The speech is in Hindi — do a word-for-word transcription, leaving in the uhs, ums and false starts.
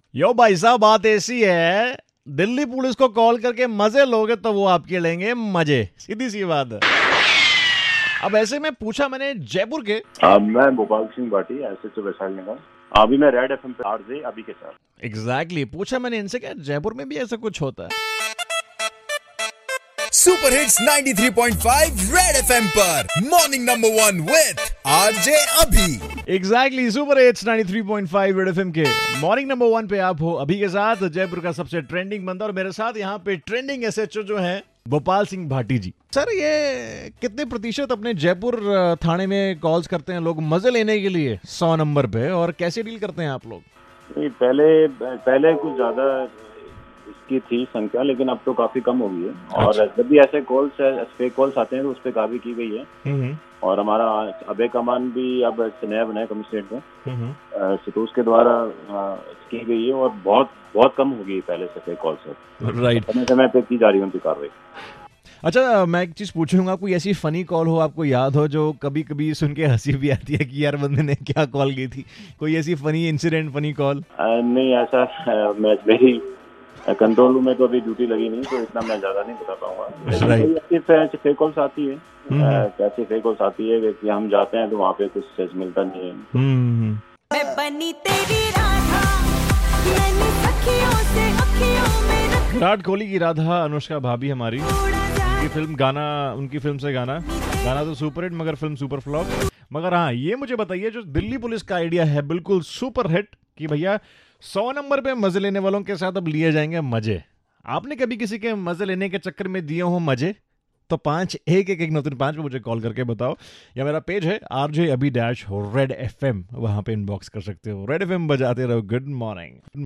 यो भाई साहब, बात ऐसी है, दिल्ली पुलिस को कॉल करके मजे लोगे तो वो आपके लेंगे मजे, सीधी सी बात है। अब ऐसे में पूछा मैंने जयपुर के आ, मैं गोपाल सिंह भाटी, ऐसे तो वैशाली नगर। अभी मैं रेड एफएम पे आरजे अभी के साथ। एग्जैक्टली exactly, पूछा मैंने इनसे क्या जयपुर में भी ऐसा कुछ होता है। Super hits ninety three point five red FM पर morning number one with RJ Abhi. Exactly, super hits ninety three point five red FM के मॉर्निंग नंबर वन पे आप हो अभी के साथ, जयपुर का सबसे ट्रेंडिंग बंदा। और मेरे साथ यहाँ पे ट्रेंडिंग एसएचओ जो है गोपाल सिंह भाटी जी। सर, ये कितने प्रतिशत अपने जयपुर थाने में कॉल्स करते हैं लोग मजे लेने के लिए सौ नंबर पे, और कैसे डील करते हैं आप लोग? नहीं, पहले पहले कुछ ज्यादा इसकी थी संख्या, लेकिन अब तो काफी कम हो गई है। और अच्छा। जब भी ऐसे कॉल्स फेक कॉल्स आते हैं तो उस पर काफी की गई है। और हमारा अभय कमान भी अब नया बना है कमिश्नरेट में, तो उसके द्वारा की गई है और बहुत बहुत कम हो गई पहले से फेक कॉल्स। राइट, समय समय पे की जा रही है उनकी कार्रवाई। अच्छा, मैं एक चीज पूछूंगा, कोई ऐसी फनी कॉल हो आपको याद हो जो कभी कभी सुन के हंसी भी आती है कि यार बंदे ने क्या कॉल की थी? कोई ऐसी फनी इंसिडेंट, फनी कॉल? नहीं, ऐसा आ, मैं मेरी कंट्रोल रूम में तो अभी ड्यूटी लगी नहीं, तो इतना मैं ज्यादा नहीं बता पाऊंगा। ऐसी फेक कॉल्स आती है, कैसी फेक कॉल्स आती है कि हम जाते हैं तो वहाँ पे कुछ सच मिलता नहीं है। मैं बनी तेरी राधा, मैंने सखियों से अखियों में रख। विराट कोहली की राधा, अनुष्का भाभी हमारी, उनकी फिल्म गाना, उनकी फिल्म से गाना गाना तो सुपर हिट, मगर फिल्म सुपर फ्लॉप। मगर हाँ, ये मुझे बताइए, जो दिल्ली पुलिस का आइडिया है बिल्कुल सुपर हिट कि भैया सौ नंबर पे मजे लेने वालों के साथ अब लिए जाएंगे मजे, आपने कभी किसी के मजे लेने के चक्कर में दिए हो मजे? तो पांच एक एक एक नौ तीन पांच पे मुझे कॉल करके बताओ, या मेरा पेज है आरजे अभी डैश रेड एफएम, वहां पे इनबॉक्स कर सकते हो। रेड एफएम बजाते रहो। Good morning.